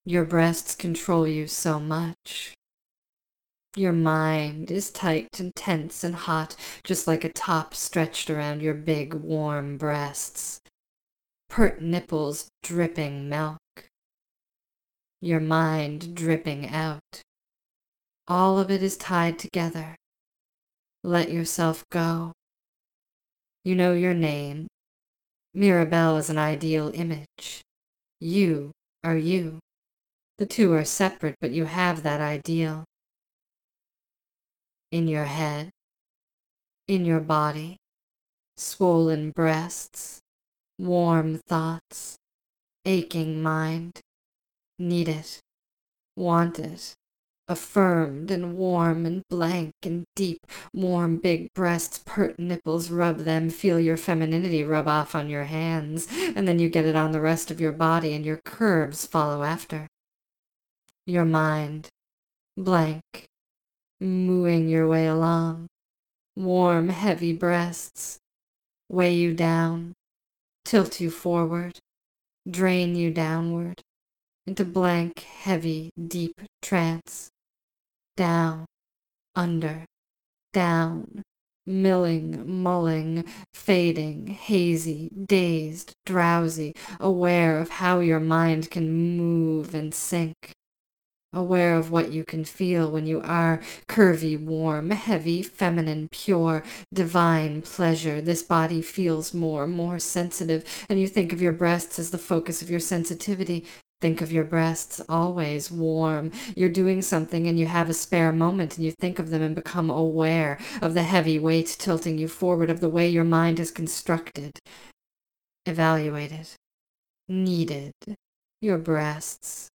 Your breasts control you so much. Your mind is tight and tense and hot, just like a top stretched around your big, warm breasts. Pert nipples dripping milk. Your mind dripping out. All of it is tied together. Let yourself go. You know your name. Mirabelle is an ideal image. You are you. The two are separate, but you have that ideal. In your head, in your body, swollen breasts, warm thoughts, aching mind. Need it, want it, affirmed and warm and blank and deep, warm big breasts, pert nipples, rub them, feel your femininity rub off on your hands, and then you get it on the rest of your body and your curves follow after. Your mind, blank, mooing your way along, warm, heavy breasts, weigh you down, tilt you forward, drain you downward, into blank, heavy, deep trance. Down, under, down, milling, mulling, fading, hazy, dazed, drowsy, aware of how your mind can move and sink. Aware of what you can feel when you are curvy, warm, heavy, feminine, pure, divine pleasure. This body feels more sensitive, and you think of your breasts as the focus of your sensitivity. Think of your breasts always warm. You're doing something and you have a spare moment and you think of them and become aware of the heavy weight tilting you forward, of the way your mind is constructed. Evaluated. Needed. Your breasts.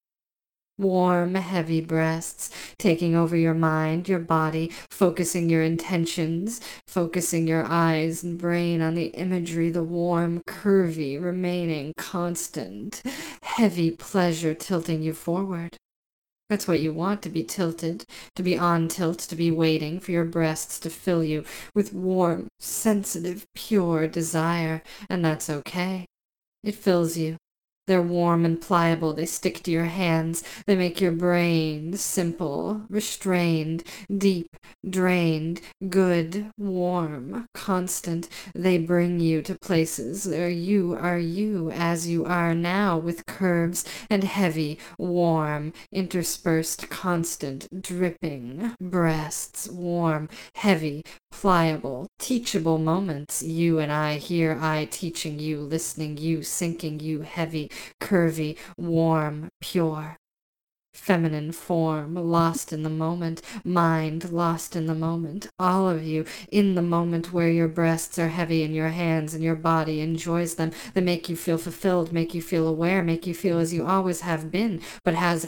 Warm, heavy breasts, taking over your mind, your body, focusing your intentions, focusing your eyes and brain on the imagery, the warm, curvy, remaining, constant, heavy pleasure tilting you forward. That's what you want, to be tilted, to be on tilt, to be waiting for your breasts to fill you with warm, sensitive, pure desire, and that's okay. It fills you. They're warm and pliable. They stick to your hands. They make your brain simple, restrained, deep, drained, good, warm, constant. They bring you to places where you are you as you are now, with curves and heavy, warm, interspersed, constant, dripping breasts, warm, heavy, pliable, teachable moments. You and I here, I teaching you, listening you, sinking you, heavy, curvy, warm, pure. Feminine form, lost in the moment, mind lost in the moment, all of you in the moment where your breasts are heavy in your hands and your body enjoys them. They make you feel fulfilled, make you feel aware, make you feel as you always have been, but has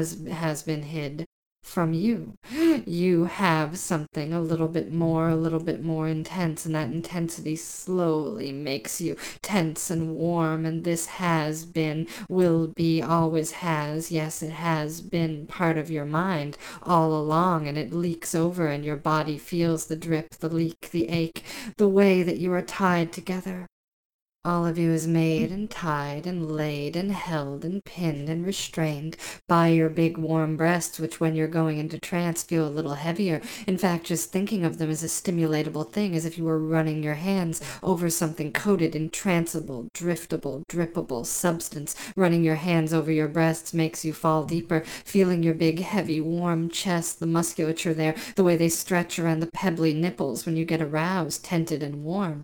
been hid from you. You have something a little bit more intense, and that intensity slowly makes you tense and warm, and this has been, will be, always has, yes, it has been part of your mind all along, and it leaks over, and your body feels the drip, the leak, the ache, the way that you are tied together. All of you is made and tied and laid and held and pinned and restrained by your big warm breasts, which when you're going into trance feel a little heavier. In fact, just thinking of them as a stimulatable thing, as if you were running your hands over something coated in tranceable, driftable, drippable substance. Running your hands over your breasts makes you fall deeper, feeling your big, heavy, warm chest, the musculature there, the way they stretch around the pebbly nipples when you get aroused, tented and warm.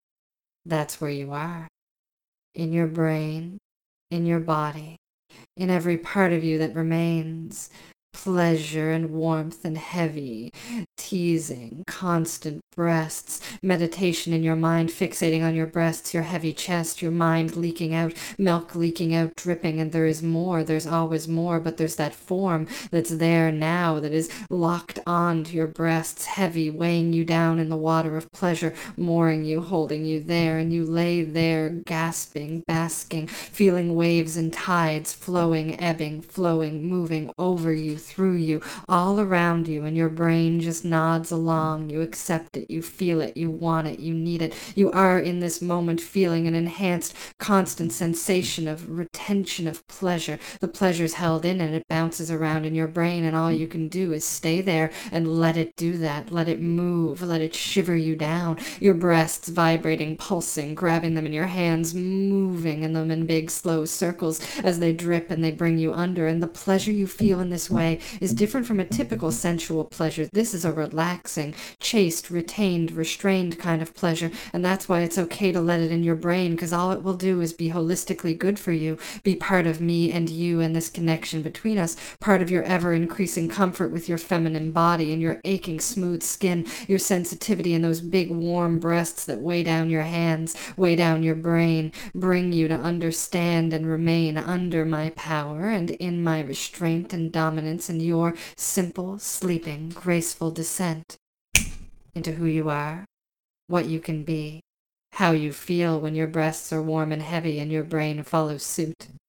That's where you are. In your brain, in your body, in every part of you that remains. Pleasure and warmth and heavy, teasing, constant breasts, meditation in your mind, fixating on your breasts, your heavy chest, your mind leaking out, milk leaking out, dripping, and there is more, there's always more, but there's that form that's there now that is locked onto your breasts, heavy, weighing you down in the water of pleasure, mooring you, holding you there, and you lay there, gasping, basking, feeling waves and tides, flowing, ebbing, flowing, moving over you, through you, all around you, and your brain just nods along. You accept it, you feel it, you want it, you need it. You are in this moment feeling an enhanced, constant sensation of retention of pleasure. The pleasure's held in and it bounces around in your brain, and all you can do is stay there and let it do that. Let it move, let it shiver you down. Your breasts vibrating, pulsing, grabbing them in your hands, moving in them in big, slow circles as they drip and they bring you under. And the pleasure you feel in this way is different from a typical sensual pleasure. This is a relaxing, chaste, retained, restrained kind of pleasure, and that's why it's okay to let it in your brain, because all it will do is be holistically good for you, be part of me and you and this connection between us, part of your ever-increasing comfort with your feminine body and your aching, smooth skin, your sensitivity, and those big, warm breasts that weigh down your hands, weigh down your brain, bring you to understand and remain under my power and in my restraint and dominance, and your simple, sleeping, graceful descent into who you are, what you can be, how you feel when your breasts are warm and heavy and your brain follows suit.